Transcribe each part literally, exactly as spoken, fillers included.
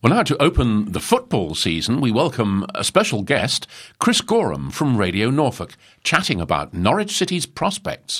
Well, now to open the football season, we welcome a special guest, Chris Gorham from Radio Norfolk, chatting about Norwich City's prospects.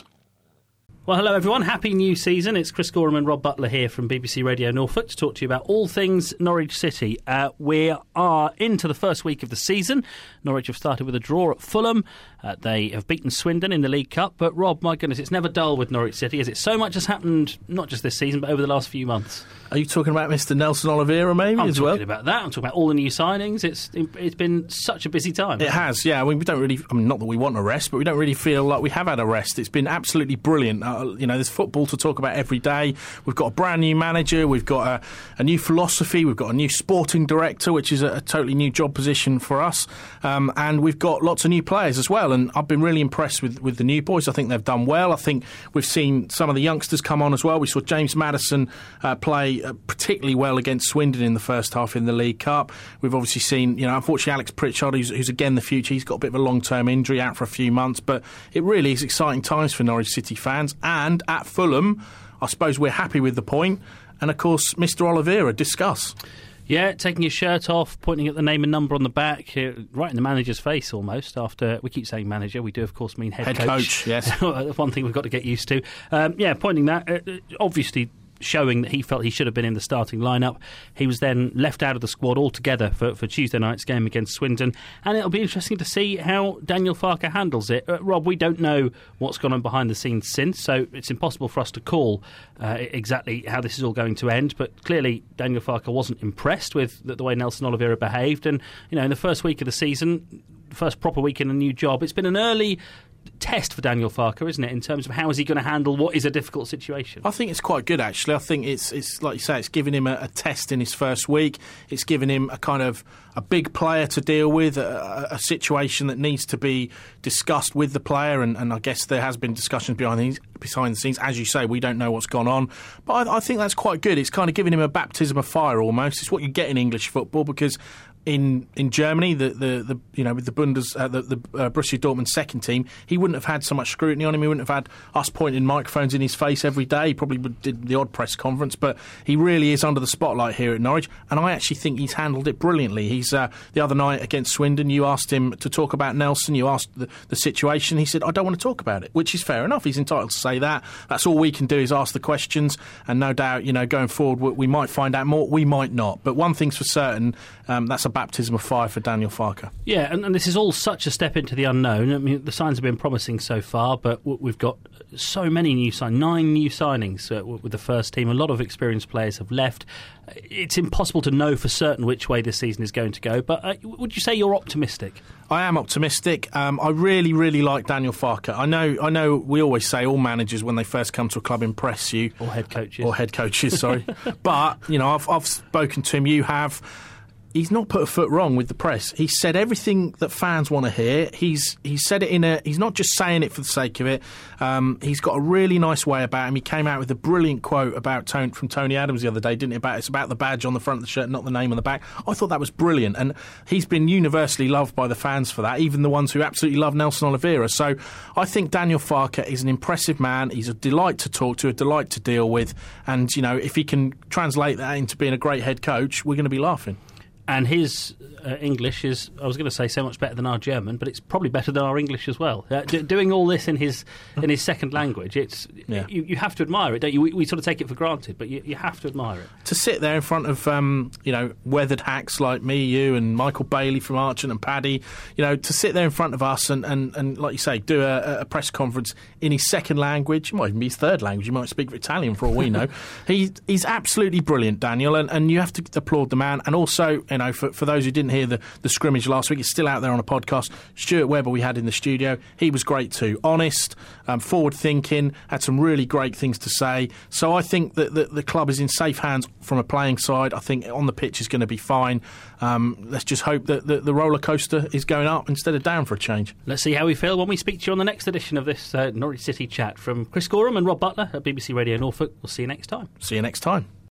Well, hello everyone. Happy new season. It's Chris Gorham and Rob Butler here from B B C Radio Norfolk to talk to you about all things Norwich City. Uh, we are into the first week of the season. Norwich have started with a draw at Fulham. Uh, they have beaten Swindon in the League Cup. But Rob, my goodness, it's never dull with Norwich City, is it? So much has happened, not just this season, but over the last few months. Are you talking about Mister Nelson Oliveira, maybe, I'm as well? I'm talking about that. I'm talking about all the new signings. It's It's been such a busy time. It has, yeah. I mean, we don't really, I mean, not that we want a rest, but we don't really feel like we have had a rest. It's been absolutely brilliant. Uh, you know, there's football to talk about every day. We've got a brand new manager. We've got a, a new philosophy. We've got a new sporting director, which is a, a totally new job position for us. Um, and we've got lots of new players as well. And I've been really impressed with, with the new boys. I think they've done well. I think we've seen some of the youngsters come on as well. We saw James Maddison uh, play uh, particularly well against Swindon in the first half in the League Cup. We've obviously seen, you know, unfortunately Alex Pritchard, who's, who's again the future, he's got a bit of a long-term injury, out for a few months, but it really is exciting times for Norwich City fans. And at Fulham, I suppose we're happy with the point. And of course, Mister Oliveira, discuss. Yeah, taking his shirt off, pointing at the name and number on the back, uh, right in the manager's face almost. After we keep saying manager, we do of course mean head, head coach. coach. Yes, one thing we've got to get used to. Um, yeah, pointing that, uh, obviously showing that he felt he should have been in the starting lineup. He was then left out of the squad altogether for, for Tuesday night's game against Swindon, and it'll be interesting to see how Daniel Farke handles it. Uh, Rob, we don't know what's gone on behind the scenes since, so it's impossible for us to call uh, exactly how this is all going to end, but clearly Daniel Farke wasn't impressed with the, the way Nelson Oliveira behaved, and you know, in the first week of the season, first proper week in a new job, it's been an early test for Daniel Farke, isn't it, in terms of how is he going to handle what is a difficult situation? I think it's quite good, actually. I think it's, it's like you say, it's given him a, a test in his first week. It's given him a kind of a big player to deal with, a, a situation that needs to be discussed with the player, and, and I guess there has been discussions behind the, behind the scenes. As you say, we don't know what's gone on, but I, I think that's quite good. It's kind of giving him a baptism of fire almost. It's what you get in English football, because In in Germany, the, the, the you know with the Bundes, uh, the, the uh, Borussia Dortmund second team, he wouldn't have had so much scrutiny on him. He wouldn't have had us pointing microphones in his face every day. He probably did the odd press conference, but he really is under the spotlight here at Norwich. And I actually think he's handled it brilliantly. He's uh, the other night against Swindon, you asked him to talk about Nelson. You asked the, the situation. He said, "I don't want to talk about it," which is fair enough. He's entitled to say that. That's all we can do is ask the questions. And no doubt, you know, going forward, we, we might find out more. We might not. But one thing's for certain: um, that's a baptism of fire for Daniel Farke. Yeah, and, and this is all such a step into the unknown. I mean, the signs have been promising so far, but w- we've got so many new signings, nine new signings uh, w- with the first team. A lot of experienced players have left. It's impossible to know for certain which way this season is going to go, but uh, would you say you're optimistic? I am optimistic. Um, I really, really like Daniel Farke. I know, I know. We always say all managers, when they first come to a club, impress you, or head coaches, or head coaches. Sorry, but you know, I've, I've spoken to him. You have. He's not put a foot wrong with the press. He said everything that fans want to hear. He's he's said it in a. He's not just saying it for the sake of it. Um, he's got a really nice way about him. He came out with a brilliant quote about Tony, from Tony Adams the other day, didn't he? About it's about the badge on the front of the shirt, not the name on the back. I thought that was brilliant, and he's been universally loved by the fans for that. Even the ones who absolutely love Nelson Oliveira. So I think Daniel Farke is an impressive man. He's a delight to talk to, a delight to deal with, and you know, if he can translate that into being a great head coach, we're going to be laughing. And his uh, English is, I was going to say, so much better than our German, but it's probably better than our English as well. Uh, d- doing all this in his in his second language, it's yeah. you, you have to admire it, don't you? We, we sort of take it for granted, but you, you have to admire it. To sit there in front of um, you know weathered hacks like me, you, and Michael Bailey from Archant and Paddy, you know, to sit there in front of us and, and, and like you say, do a, a press conference in his second language, it might even be his third language, you might speak Italian for all we know. he, he's absolutely brilliant, Daniel, and, and you have to applaud the man. And also, you know, for, for those who didn't hear the, the scrimmage last week, it's still out there on a podcast. Stuart Webber we had in the studio, he was great too. Honest, um, forward-thinking, had some really great things to say. So I think that the, the club is in safe hands from a playing side. I think on the pitch is going to be fine. Um, let's just hope that the, the roller coaster is going up instead of down for a change. Let's see how we feel when we speak to you on the next edition of this uh, Norwich City chat. From Chris Gorham and Rob Butler at B B C Radio Norfolk, we'll see you next time. See you next time.